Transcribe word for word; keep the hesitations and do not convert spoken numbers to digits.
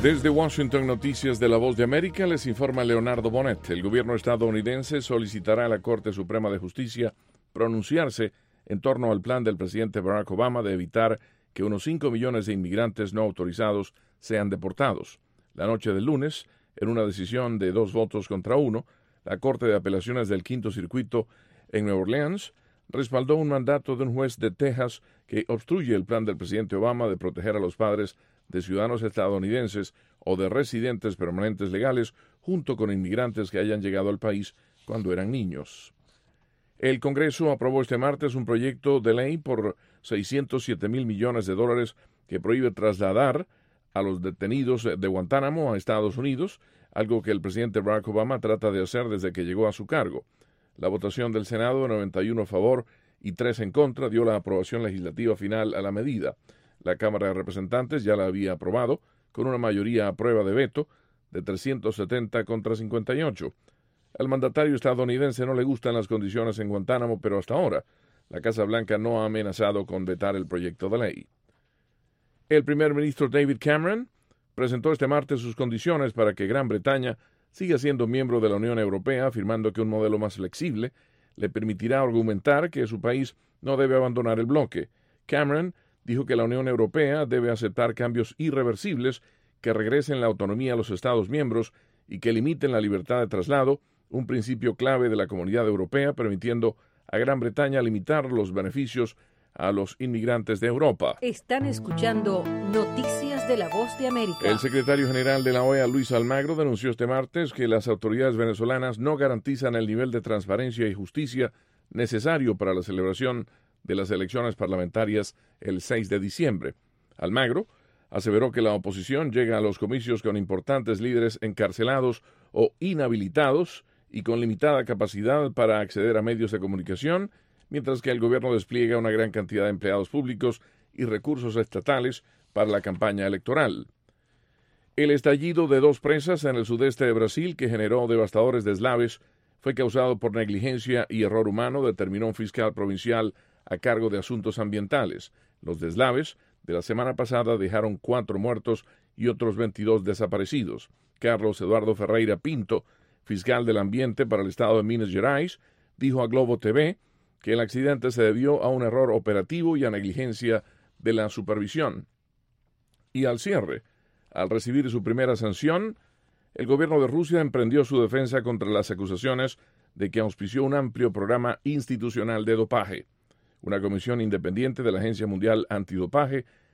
Desde Washington, Noticias de la Voz de América, les informa Leonardo Bonet. El gobierno estadounidense solicitará a la Corte Suprema de Justicia pronunciarse en torno al plan del presidente Barack Obama de evitar que unos cinco millones de inmigrantes no autorizados sean deportados. La noche del lunes, en una decisión de dos votos contra uno, la Corte de Apelaciones del Quinto Circuito en Nueva Orleans respaldó un mandato de un juez de Texas que obstruye el plan del presidente Obama de proteger a los padres de ciudadanos estadounidenses o de residentes permanentes legales junto con inmigrantes que hayan llegado al país cuando eran niños. El Congreso aprobó este martes un proyecto de ley por seiscientos siete mil millones de dólares que prohíbe trasladar a los detenidos de Guantánamo a Estados Unidos, algo que el presidente Barack Obama trata de hacer desde que llegó a su cargo. La votación del Senado, noventa y uno a favor y tres en contra, dio la aprobación legislativa final a la medida. La Cámara de Representantes ya la había aprobado con una mayoría a prueba de veto de trescientos setenta contra cincuenta y ocho. Al mandatario estadounidense no le gustan las condiciones en Guantánamo, pero hasta ahora la Casa Blanca no ha amenazado con vetar el proyecto de ley. El primer ministro David Cameron presentó este martes sus condiciones para que Gran Bretaña siga siendo miembro de la Unión Europea, afirmando que un modelo más flexible le permitirá argumentar que su país no debe abandonar el bloque. Cameron dijo que la Unión Europea debe aceptar cambios irreversibles que regresen la autonomía a los Estados miembros y que limiten la libertad de traslado, un principio clave de la Comunidad Europea, permitiendo a Gran Bretaña limitar los beneficios a los inmigrantes de Europa. Están escuchando Noticias de la Voz de América. El secretario general de la O E A, Luis Almagro, denunció este martes que las autoridades venezolanas no garantizan el nivel de transparencia y justicia necesario para la celebración de las elecciones parlamentarias el seis de diciembre. Almagro aseveró que la oposición llega a los comicios con importantes líderes encarcelados o inhabilitados y con limitada capacidad para acceder a medios de comunicación, mientras que el gobierno despliega una gran cantidad de empleados públicos y recursos estatales para la campaña electoral. El estallido de dos presas en el sudeste de Brasil, que generó devastadores deslaves, fue causado por negligencia y error humano, determinó un fiscal provincial a cargo de asuntos ambientales. Los deslaves de la semana pasada dejaron cuatro muertos y otros veintidós desaparecidos. Carlos Eduardo Ferreira Pinto, fiscal del ambiente para el estado de Minas Gerais, dijo a Globo T V que el accidente se debió a un error operativo y a negligencia de la supervisión. Y al cierre, al recibir su primera sanción, el gobierno de Rusia emprendió su defensa contra las acusaciones de que auspició un amplio programa institucional de dopaje. Una comisión independiente de la Agencia Mundial Antidopaje